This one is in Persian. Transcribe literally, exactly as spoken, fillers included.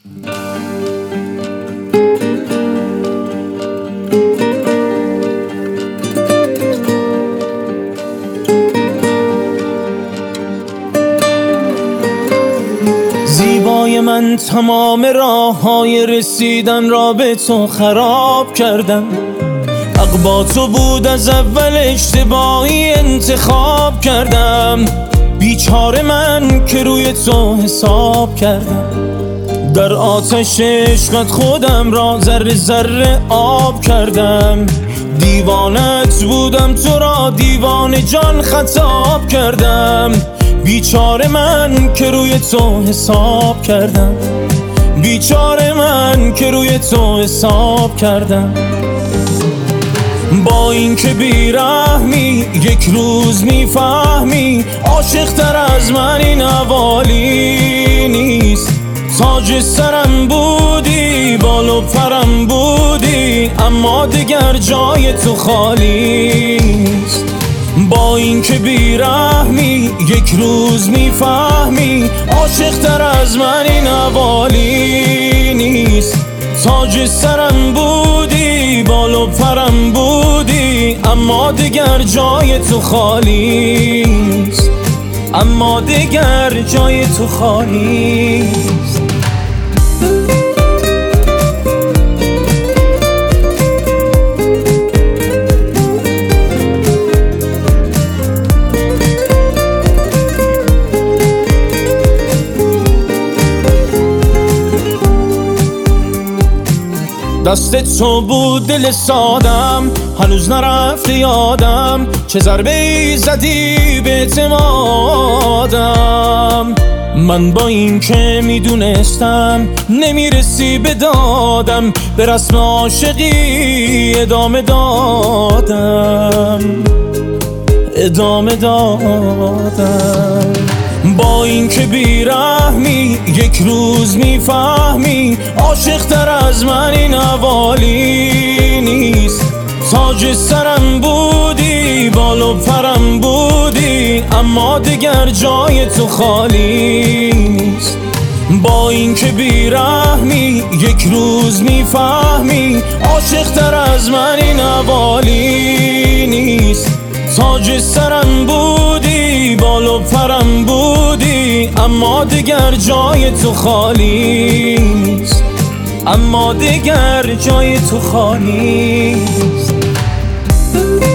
زیبای من تمام راههای رسیدن را به تو خراب کردم. حق با تو بود از اول، اشتباهی انتخاب کردم. بیچاره من که روی تو حساب کردم. در آتش عشقت خودم را ذره ذره آب کردم. دیوانت بودم، تو را دیوانه جان خطاب کردم. بیچاره من که روی تو حساب کردم. بیچاره من که روی تو حساب کردم. با این که بیرحمی یک روز میفهمی، عاشق تر از من این حوالی نیست. تاج سرم بودی، بال و پرم بودی، اما دیگر جای تو خالی نیست. با این که بیرحمی یک روز میفهمی، عاشق تر از من این حوالی نیست. تاج سرم بودی، بال و پرم بودی، اما دیگر جای تو خالی نیست. اما دیگر جای تو خالی نیست. دست تو بود دل سادم، هنوز نرفته یادم. چه ضربه ای زدی به اعتمادم. من با این که میدونستم نمیرسی به دادم، به رسم عاشقی ادامه دادم. ادامه دادم. با این که بیرحمی یک روز میفهمی، عاشق تر از من این حوالی نیست. تاج سرم بودی، بال و پرم بودی، اما دیگر جای تو خالی نیست. با این که بیرحمی یک روز میفهمی، عاشق تر از من این حوالی نیست. تاج سرم بودی، بال و پرم بودی، اما دیگر جای تو خالی نیست. اما دیگر جای تو خالی نیست.